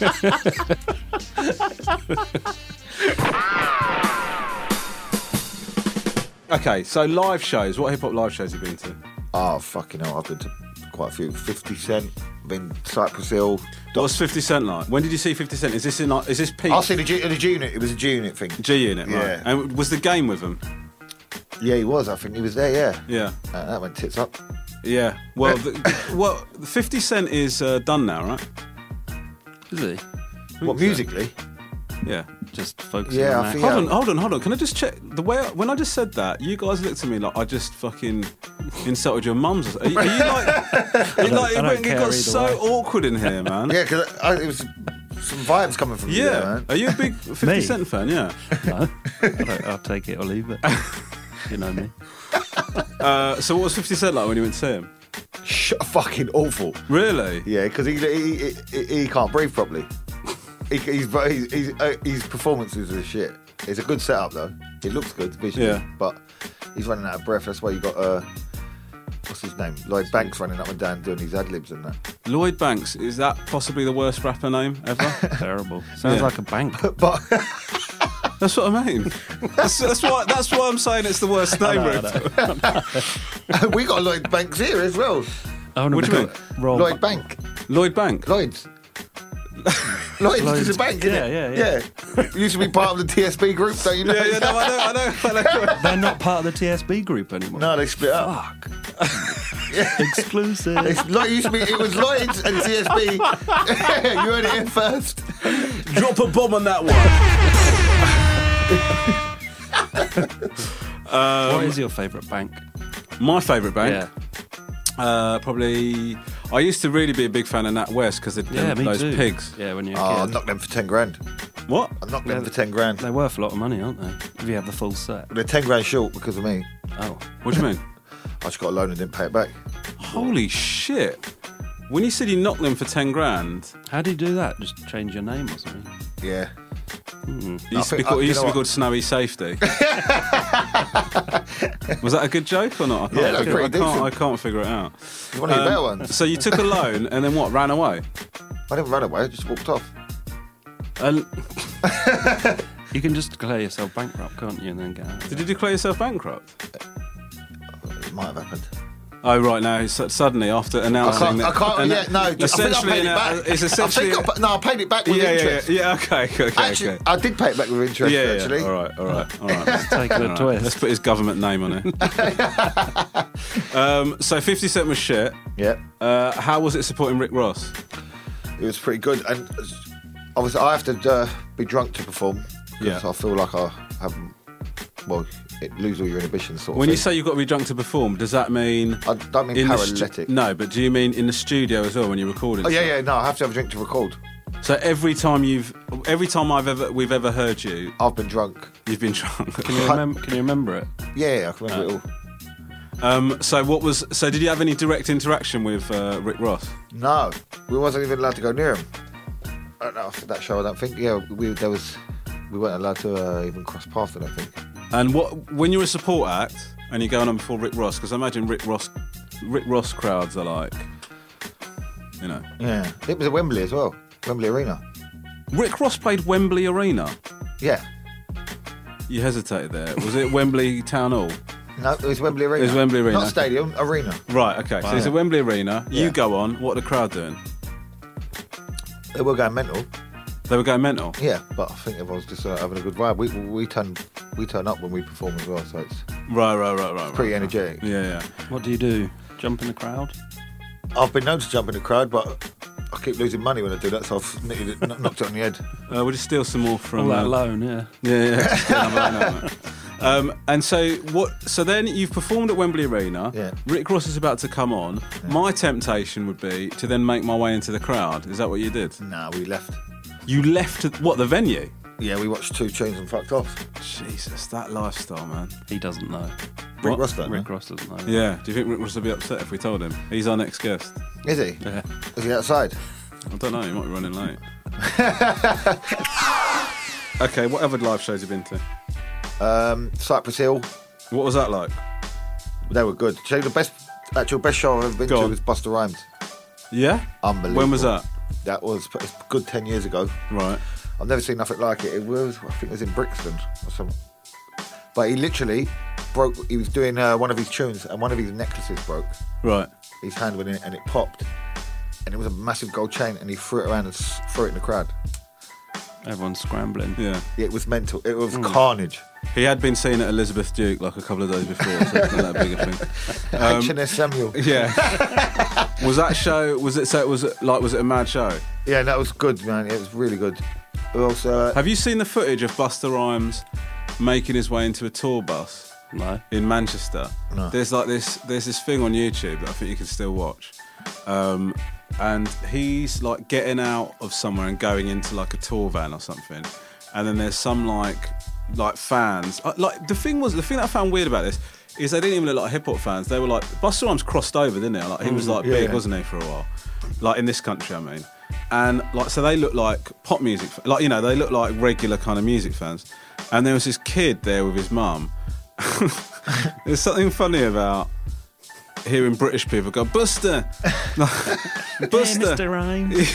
Okay, so live shows. What hip hop live shows have you been to? oh fucking hell! I've been to quite a few. Fifty Cent. Been Cypress Hill. What's fifty Cent like? When did you see fifty Cent? Is this in? Is this peak? I see the G, the G unit. It was a G unit thing. G Unit, right? Yeah. And was the game with them? Yeah, he was. I think he was there. Yeah. Yeah, Uh, that went tits up. yeah. Well, the, well, fifty Cent is uh, done now, right? Is he? What musically? Yeah. Just focusing Yeah, on I that. think- Hold Yeah. on, hold on, hold on. Can I just check the way I, when I just said that? You guys looked at me like I just fucking insulted your mums. Are, you- are you like? Are you like I don't it care got either so way. awkward in here, man. Yeah, because it was some vibes coming from you Yeah. there, man. Are you a big fifty Me? Cent fan? Yeah. No, I don't, I'll take it or leave it. You know me. Uh, so what was fifty Cent like when you went to see him? Sh- fucking awful. Really? Yeah, because he, he, he he can't breathe properly. he, he's, he's, he's, uh, his performances are shit. It's a good setup though. It looks good visually, Yeah. but he's running out of breath. That's why you got uh, what's his name? Lloyd Banks running up and down doing his ad libs and that. Lloyd Banks, is that possibly the worst rapper name ever? Terrible. Sounds Yeah. like a bank. But That's what I mean. That's, that's why. That's why I'm saying it's the worst name. I Rip. we got Lloyd Banks here as well. Oh, no, What do you we mean? got Rob. Lloyd Bank. Lloyd Bank. Lloyd's. Lloyd's is Lloyd's. a bank, isn't Yeah, it? yeah, yeah. Used to be part of the T S B group, don't you know? Yeah, yeah, no, I know, I know. I know. They're not part of the T S B group anymore. No, they split up. Fuck. Exclusive. It's, Lloyd- it used to be, it was Lloyd's and T S B. You heard it here first. Drop a bomb on that one. What is your favourite bank? My favourite bank. Yeah. Uh, probably. I used to really be a big fan of Nat West because of Yeah, me those too. pigs. Yeah, when you're Oh, a I kid. knocked them for ten grand. What? I knocked them Yeah. for ten grand. They're worth a lot of money, aren't they? If you have the full set. They're ten grand short because of me. Oh. What do you mean? I just got a loan and didn't pay it back. Holy shit! When you said you knocked them for ten grand, How do you do that? Just change your name or something? Yeah. Mm. It used, to, be I- called, it you used to know be what? called Snowy Safety. Was that a good joke or not? I can't, Yeah, that was I, pretty can't, decent. I can't figure it out. It's one of your better ones. So you took a loan and then what? Ran away? I didn't run away. I just walked off. Uh, You can just declare yourself bankrupt, can't you, and then get out. did you declare yourself bankrupt? It might have happened. Oh right, now su- suddenly after I announcing can't. I that, can't. and Yeah, no. I think I essentially, paid it now- back. it's essentially. I think I, pa- no, I paid it back with yeah, yeah, interest. yeah, yeah. Okay, okay, Actually, okay. I did pay it back with interest. Yeah, yeah, actually. all right, all right, all right. Taking a All right. twist. Let's put his government name on it. um, so fifty Cent was shit. Yeah. Uh, how was it supporting Rick Ross? It was pretty good, and obviously I have to uh, be drunk to perform. Yeah. Because I feel like I haven't. Well, it lose all your inhibitions. Sort of When you thing. say you've got to be drunk to perform, does that mean? I don't mean in the stu- paralytic. no, but do you mean in the studio as well when you're recording? Oh yeah, stuff? yeah. No, I have to have a drink to record. So every time you've, every time I've ever, we've ever heard you, I've been drunk. you've been drunk. Can you, remem- can you remember it? Yeah, yeah, I can remember it all. Um, so what was? So did you have any direct interaction with uh, Rick Ross? No, we wasn't even allowed to go near him. I don't know, for that show, I don't think. Yeah, we there was, we weren't allowed to uh, even cross paths. I don't think. And what when you're a support act and you're going on before Rick Ross, because I imagine Rick Ross, Rick Ross crowds are like, you know, Yeah, it was at Wembley as well, Wembley Arena. Rick Ross played Wembley Arena. Yeah, You hesitated there. Was it Wembley Town Hall? no, it was Wembley Arena. It was Wembley Arena. not stadium, arena. Right. Okay. So it's a Wembley Arena. You Yeah. go on. What are the crowd doing? They were going mental. They were going mental. Yeah, but I think everyone's just uh, having a good vibe. We we turn we turn up when we perform as well, so it's Right. Right. Right. Right. pretty right. energetic. Yeah. Yeah. What do you do? Jump in the crowd? I've been known to jump in the crowd, but I keep losing money when I do that, so I've knitted it, kn- knocked it on the head. Uh, we'll just steal some more from. All that uh, loan, yeah. Yeah, yeah. Just get another line out of it. Um, and so what? So then you've performed at Wembley Arena. Yeah. Rick Ross is about to come on. My temptation would be to then make my way into the crowd. Is that what you did? Nah, we left. You left what the venue? Yeah, we watched two tunes and fucked off. Jesus, that lifestyle, man. He doesn't know. Rick What? Ross don't Rick know. Ross doesn't know. Yeah. Do you think Rick Ross would be upset if we told him? He's our next guest. Is he? Yeah. Is he outside? I don't know. He might be running late. Okay. What other live shows have you been to? Um, Cypress Hill. What was that like? They were good. Actually, the best, actual best show I've ever been Go to on. was Busta Rhymes. Yeah. Unbelievable. When was that? That was it's a good ten years ago. Right. I've never seen nothing like it. It was, I think it was in Brixton or something. But he literally broke, he was doing uh, one of his tunes and one of his necklaces broke. Right. His hand went in it and it popped. And it was a massive gold chain and he threw it around and s- threw it in the crowd. Everyone's scrambling. Yeah. It was mental. It was Hmm. carnage. He had been seen at Elizabeth Duke like a couple of days before, so it's not that big a thing. Um, H and S Samuel. yeah. Was that show? Was it? So it was like? Was it a mad show? Yeah, that was good, man. It was really good. It was, uh, Have you seen the footage of Busta Rhymes making his way into a tour bus No. in Manchester? No. There's like this. There's this thing on YouTube that I think you can still watch, um, and he's like getting out of somewhere and going into like a tour van or something, and then there's some like like fans. Uh, like the thing was, the thing that I found weird about this is they didn't even look like hip hop fans. They were like Busta Rhymes crossed over, didn't he? Like he was like yeah, big, yeah. wasn't he, for a while? Like in this country, I mean. And like, so they look like pop music, like you know, they look like regular kind of music fans. And there was this kid there with his mum. There's something funny about hearing British people go Buster, Buster, Mister Rhymes.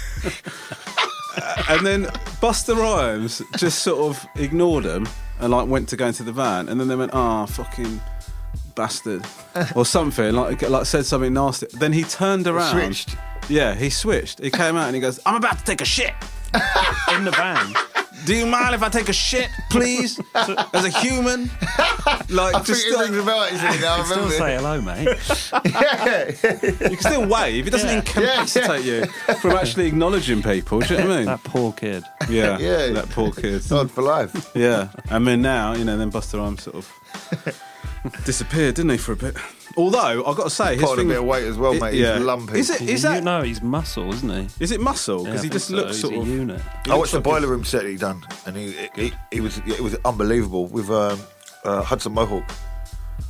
and then Busta Rhymes just sort of ignored them and like went to go into the van, and then they went, "Ah, oh, fucking bastard," or something, like like said something nasty. Then he turned around. switched. Yeah, he switched. He came out and he goes, "I'm about to take a shit. In the van. Do you mind if I take a shit, please? As a human?" Like, I just think it rings a bell, actually, now I Still remember say it. hello, mate. Yeah. you can still wave. It doesn't Yeah. incapacitate you from actually acknowledging people. Do you know what I mean? That poor kid. Yeah, Yeah. that poor kid. God for life. Yeah, and then now, you know, then Busta Rhymes sort of disappeared, didn't he, for a bit? Although I've got to say, his Put on a thing bit of weight as well, it- mate. yeah. He's lumpy. Is it? He's Is a, that? u- no, he's muscle, isn't he? Is it muscle? Yeah, Because I he think just so. looks He's sort a of. unit. he I looks watched the like Boiler Room set that he done, and he he, he was it was unbelievable with um, uh, Hudson Mohawk.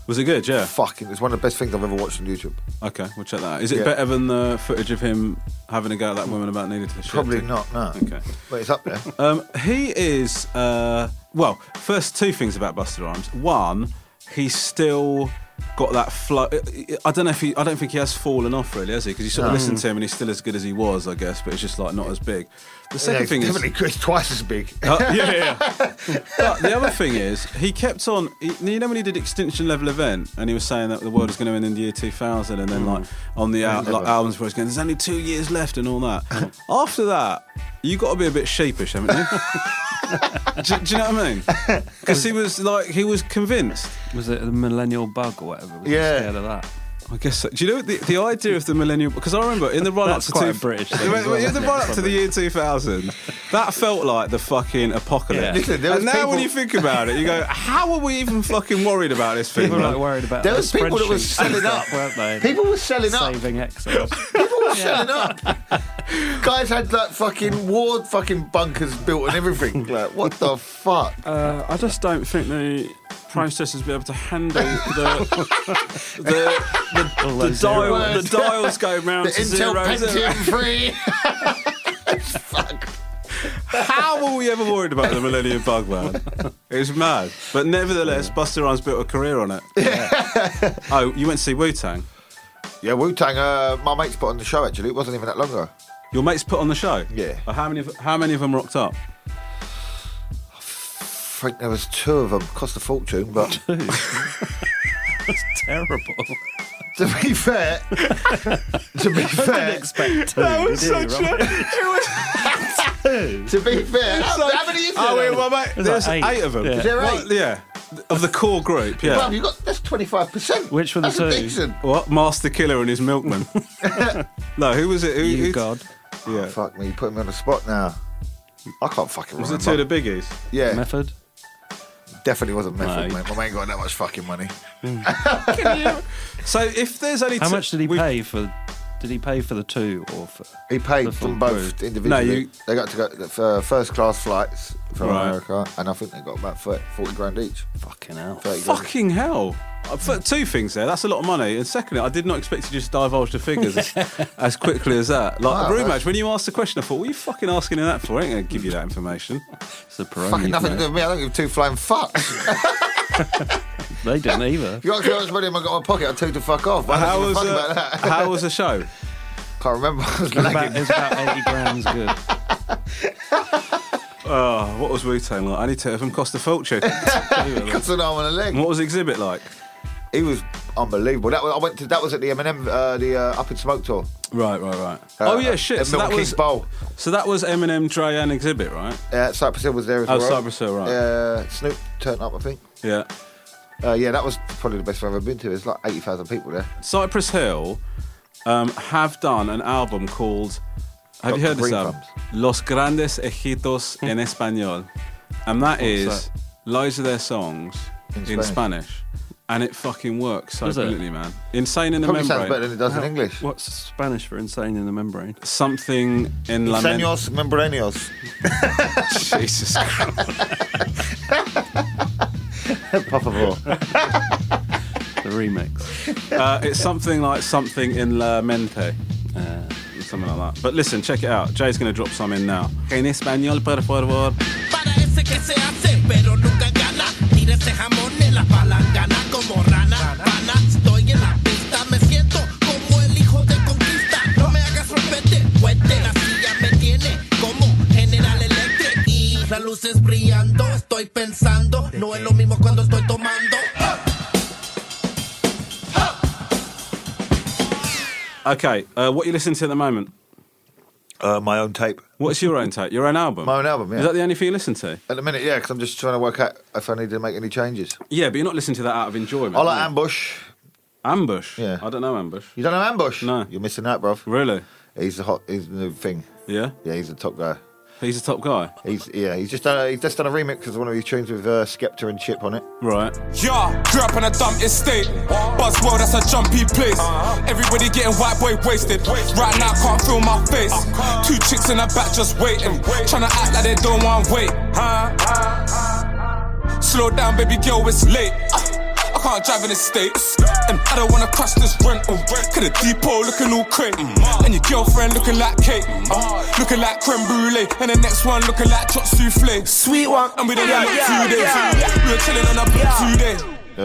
Was it good? Yeah. Fucking, it's one of the best things I've ever watched on YouTube. Okay, we'll check that out. Is it Yeah. better than the footage of him having a go at that woman about needing to shit? Probably not, no. Okay. But it's up there. Um, he is, uh, well, first two things about Busta Rhymes. One, he's still got that flow. I don't know if he, I don't think he has fallen off really, has he? Because you sort of No. listen to him and he's still as good as he was, I guess, but it's just like not as big. The Yeah, second it's thing is. definitely good, it's twice as big. Uh, yeah, yeah, yeah. But the other thing is, he kept on. He, you know when he did Extinction Level Event, and he was saying that the world was going to end in the year two thousand, and then like on the al- like, albums where he's going, "There's only two years left," and all that. After that, you got to be a bit sheepish, haven't you? do, do you know what I mean? Because he was like, he was convinced. Was it the millennial bug or whatever? Was Yeah. he scared of that? I guess so. Do you know the, the idea of the millennial? Because I remember in the run up That's to quite two, a British thing in as well, the isn't it? run up to the year two thousand, that felt like the fucking apocalypse. Yeah. Listen, there And was now people- when you think about it, you go, how are we even fucking worried about this thing? People were man? like worried about There their was people that were spreadsheets selling and up. stuff, weren't they? People were selling up. Saving Excel. People were selling up. Guys had like fucking war fucking bunkers built and everything. Like, what the fuck? Uh, I just don't think the processors be able to handle the the the, All the those dial zeros. the dials go round The to Intel zero, zero. Pentium three. Fuck. How were we ever worried about the Millennium Bug, man? It's mad. But nevertheless, Busta Rhymes built a career on it. Oh, you went to see Wu-Tang? Yeah, Wu-Tang, uh, my mates put on the show actually. It wasn't even that long ago. Your mates put on the show? Yeah. Uh, how many of, how many of them rocked up? I think there was two of them. Cost a fortune, but That's terrible. to be fair, to be fair, Expect two, That was did you, such Robert? a... to be fair, how, how many is there? Oh, wait, though? well, mate, There's there's like eight. eight. of them. Yeah. Is there What? eight? Yeah. Of the core group, yeah. Well, you got that's twenty-five percent. Which were the that's two? Decent. What? Master Killer and his milkman. No, who was it? Who, You who- God. Yeah. Fuck me, you put me on the spot now. I can't fucking Was it remember. two of the biggies? Yeah, Method. definitely wasn't Method, No. mate. My mate got that much fucking money. So if there's only How two, much did he we- pay for? Did he pay for the two or for? He paid The full them both crew. individually. No, you- They got to go for first class flights from Right. America, and I think they got about thirty, forty grand each. Fucking hell. thirty grand. Fucking hell. Uh, for- Two things there. That's a lot of money. And secondly, I did not expect you to just divulge the figures as, as quickly as that. Like, Wow, room that's- match, when you asked the question, I thought, what are you fucking asking him that for? I ain't going to give you that information. It's a Peroni, Fucking nothing to mate. do with me. I don't give two flying fucks. They didn't either. You got to how much money I got in my pocket. I told you to fuck off. I How don't was, give a fuck uh, about that. how was the show? Can't remember. I was It was, about, lagging. it was about eighty grams good. Oh, what was Wu-Tang like? Any two of them cost a fortune. Cuts an arm and a leg. What was the exhibit like? He was unbelievable. That was, I went to. That was at the Eminem, uh, the uh, Up in Smoke tour. Right, right, right. Uh, oh, yeah, shit. At So that, Milton was, Keynes Bowl. so that was Eminem, Dre and Exhibit, right? Uh, Cypress Hill was there as Oh, well. Cypress Hill, right. Uh, Snoop turned up, I think. Yeah. Uh, yeah, that was probably the best I've ever been to. There's like eighty thousand people there. Cypress Hill um, have done an album called, have Got you heard the this green album? thumbs. Los Grandes Ejitos en Español. And that is that? loads of their songs In in, Spanish. Spanish. And it fucking works so Does it? brilliantly, man. Insane in the Probably Membrane. sounds better than it does in English. What's Spanish for insane in the membrane? Something in La Men- Seños Membraneos. Jesus Christ. Por favor. The remix. Uh, it's something like something in La Mente. Uh, Something like that. But listen, check it out. Jay's going to drop some in now. En español, por favor. Para ese que se hace, pero nunca gana. Tira ese jamón en la palangana como rana. Rana, estoy en la pista, me siento como el hijo de conquista. No me hagas romperte, fuerte. La silla me tiene como General Electric. Y las luces brillando, estoy pensando. No es lo mismo cuando estoy tomando. Okay, uh, what are you listening to at the moment? Uh, my own tape. What's your own tape? Your own album? My own album, yeah. Is that the only thing you listen to? At the minute, yeah, because I'm just trying to work out if I need to make any changes. Yeah, but you're not listening to that out of enjoyment. I like are you? Ambush. Ambush? Yeah. I don't know Ambush. You don't know Ambush? No. You're missing out, bruv. Really? He's the hot. He's the new thing. Yeah? Yeah, he's the top guy. He's the top guy? He's yeah. He's just done. A, he's just done a remix of one of his tunes with uh, Skepta and Chip on it. Right. Yeah, grew up in a dumb estate. Buzzwell, that's a jumpy place. Everybody getting white boy wasted. Right now, can't feel my face. Two chicks in the back just waiting. Tryna act like they don't want wait. Huh? Slow down, baby girl, it's late. Uh, I can't drive in the States. And I don't wanna crush this rental. Cause the depot looking all crate. And your girlfriend looking like cake. Uh, looking like creme brulee. And the next one looking like choc souffle. Sweet one. And we done yeah, yeah, two days. Yeah. We were chilling on a yeah. two days.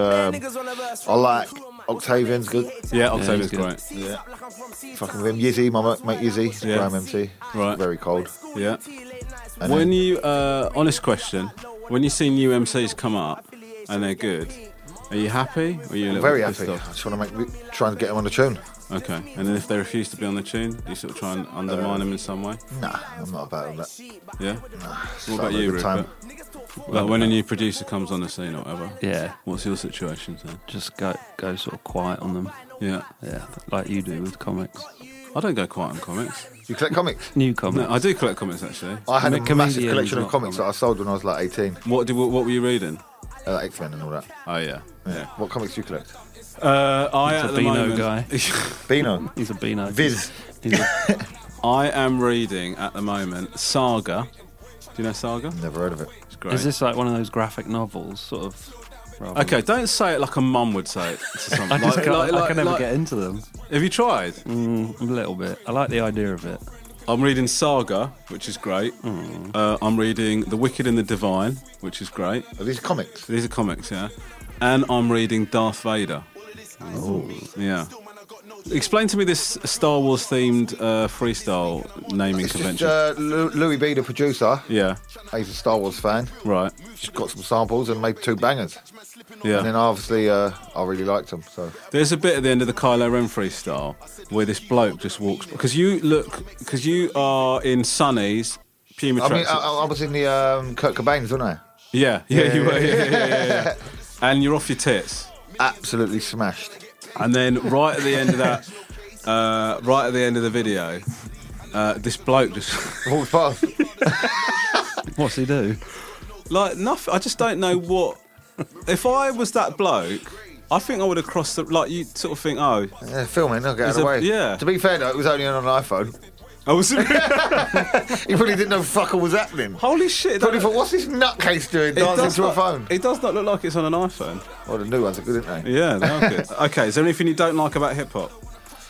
Um, I like Octavian's good. Yeah, Octavian's yeah, great. Yeah. Fucking with him. Yizzy, my mate Yizzy. Yeah. Grime M C. Right. Very cold. Yeah. And when then, you, uh, honest question, when you see new M Cs come up and they're good, are you happy or are you a little very bit pissed happy. off? I just want to make try and get them on the tune. Okay. And then if they refuse to be on the tune, do you sort of try and undermine uh, them in some way? Nah, I'm not about that. Yeah? Nah, what about you, Rupert? Like when a new producer comes on the scene or whatever. Yeah. What's your situation, then? Just go go sort of quiet on them. Yeah. Yeah, like you do with comics. I don't go quiet on comics. You collect comics? New comics. No, I do collect comics, actually. I had a massive collection of not comics, comics. that I sold when I was like eighteen. What did, what, what were you reading? Uh, X-Men and all that. Oh, yeah. Yeah. yeah. What comics do you collect? Uh, I He's at a the Beano moment, guy. Beano? He's a Beano. Viz. He's a, I am reading at the moment Saga. Do you know Saga? Never heard of it. It's great. is this like one of those graphic novels, sort of? rather Okay, than- don't say it like a mum would say it to someone. I just Like- can't, like- I like- can never like- get into them. Have you tried? Mm, a little bit. I like the idea of it. I'm reading Saga, which is great. Mm. Uh, I'm reading The Wicked and the Divine, which is great. Are these comics? These are comics, yeah. And I'm reading Darth Vader. Oh. Yeah. Explain to me this Star Wars themed uh, freestyle naming It's just convention. uh, Lu- Louis B, the producer. Yeah. He's a Star Wars fan. Right. Just got some samples and made two bangers. Yeah. And then obviously uh, I really liked them. So There's a bit at the end of the Kylo Ren freestyle where this bloke just walks because you look because you are in Sonny's Puma I mean, tracksuit. I, I was in the um, Kurt Cobain's, wasn't I? Yeah, yeah, Yeah, you were. yeah, Yeah, yeah, yeah, yeah. And you're off your tits. Absolutely smashed. And then right at the end of that, uh, right at the end of the video, uh, this bloke just walks past. What's he do? Like nothing. I just don't know what. If I was that bloke, I think I would have crossed the. Like you sort of think, oh, Yeah, filming, I'll get out Is of the it- way. yeah. To be fair though, it was only on an iPhone. I was. He probably didn't know fuck all was happening. Holy shit! Probably that- thought, what's this nutcase doing it dancing does to a not- phone? It does not look like it's on an iPhone. Oh, the new ones are good, aren't they? Yeah, they are good. Okay, is there anything you don't like about hip hop?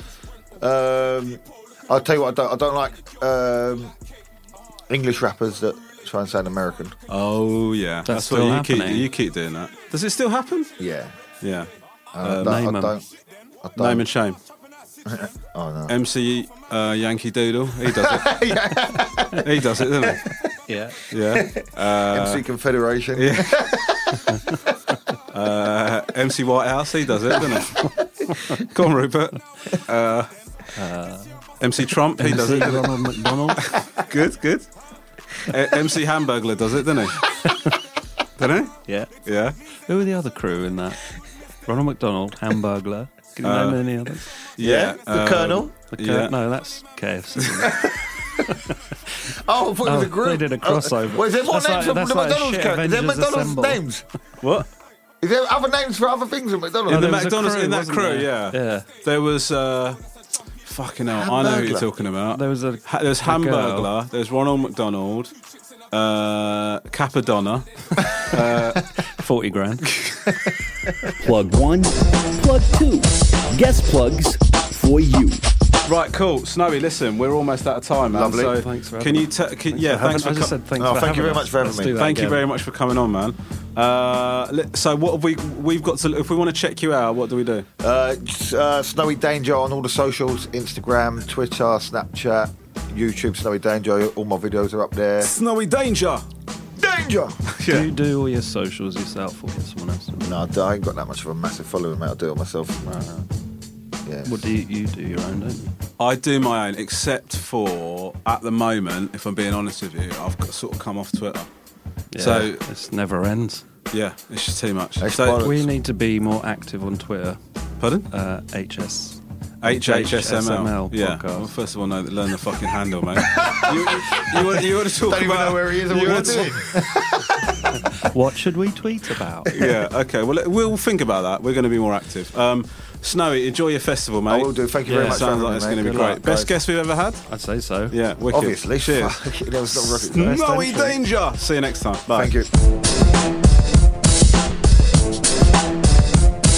Um, I'll tell you what, I don't, I don't like um, English rappers that try and sound American. Oh yeah, That's what still you keep. happening. You keep doing that. Does it still happen? Yeah. Yeah. Uh, Um, I, name I 'em. don't. I don't. Name and shame. Oh no. M C uh, Yankee Doodle. He does it. He does it, doesn't he? Yeah. Yeah. Uh, M C Confederation. Yeah. uh, M C Whitehouse. He does it, doesn't he? Come on, Rupert. Uh, M C Trump. He does it. doesn't Ronald McDonald. he? Good, good. Uh, M C Hamburglar does it, doesn't he? Doesn't he? Yeah. Yeah. Who are the other crew in that? Ronald McDonald, Hamburglar. Can you Uh, name any others? Yeah. The um, Colonel. The Cur- yeah. No, that's K F C. Oh, I thought it was Oh, a group. they did a crossover. Oh, well, is there more That's names like- for that's the like McDonald's shit character? Is there Avengers McDonald's Assemble. names? What? Is there other names for other things than McDonald's? In the there was a McDonald's, crew, in that wasn't crew, there? yeah. Yeah. There was, uh, fucking hell, I know who you're Hamburglar. talking about. There was a. Ha- there's a girl. Hamburglar, there's Ronald McDonald, uh, Capadonna. forty grand. Plug one, plug two. Guest plugs for you. Right, cool. Snowy, listen, we're almost out of time, man. Lovely. So Thanks for can having you, ta- can, yeah, having- thanks for I just co- said thanks Oh, for thank you having very much us. for having Let's me. do that Thank you again. very much for coming on, man. Uh, li- so what have we? We've got to. If we want to check you out, what do we do? Uh, just, uh, Snowy Danger on all the socials: Instagram, Twitter, Snapchat, YouTube. Snowy Danger. All my videos are up there. Snowy Danger. Danger. Do you do all your socials yourself or get someone else? to do it? No, I ain't got that much of a massive following, mate. I do it myself. Yeah. What do you, you do your own, don't you? I do my own, except for at the moment, if I'm being honest with you, I've got, sort of come off Twitter. Yeah, So this never ends. yeah, it's just too much. That's So, bollocks. We need to be more active on Twitter. pardon? Uh, H S. H H S M L. H S M L Yeah. podcast. Well, first of all, no, learn the fucking handle, mate. you, you, you, want, you want to talk Don't even about know where he is or you what want he's to- doing. What should we tweet about? Yeah. Okay. Well, we'll think about that. We're going to be more active. Um, Snowy, enjoy your festival, mate. I will do. Thank you very Yeah, much for sounds having like me, it's mate. going to be Good great. luck, Best guys. guest we've ever had. I'd say so. Yeah. Wicked. Obviously. Cheers. Fuck, that was not rocket science. Snowy entry. Danger. See you next time. Bye. Thank you.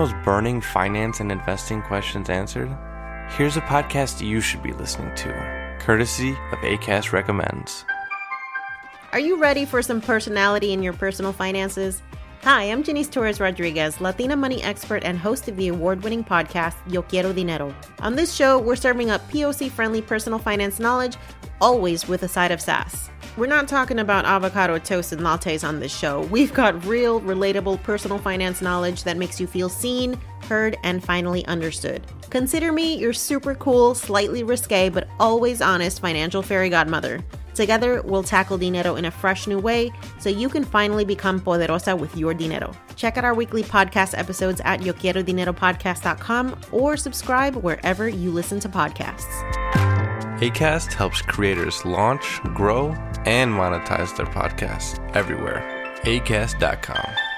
most burning finance and investing questions answered? Here's a podcast you should be listening to, courtesy of Acast Recommends. Are you ready for some personality in your personal finances? Hi, I'm Janice Torres Rodriguez, Latina money expert and host of the award-winning podcast, Yo Quiero Dinero. On this show, we're serving up P O C-friendly personal finance knowledge, always with a side of sass. We're not talking about avocado toast and lattes on this show. We've got real, relatable personal finance knowledge that makes you feel seen, heard, and finally understood. Consider me your super cool, slightly risque, but always honest financial fairy godmother. Together, we'll tackle dinero in a fresh new way so you can finally become poderosa with your dinero. Check out our weekly podcast episodes at yo quiero dinero podcast dot com or subscribe wherever you listen to podcasts. Acast helps creators launch, grow, and monetize their podcasts everywhere. acast dot com.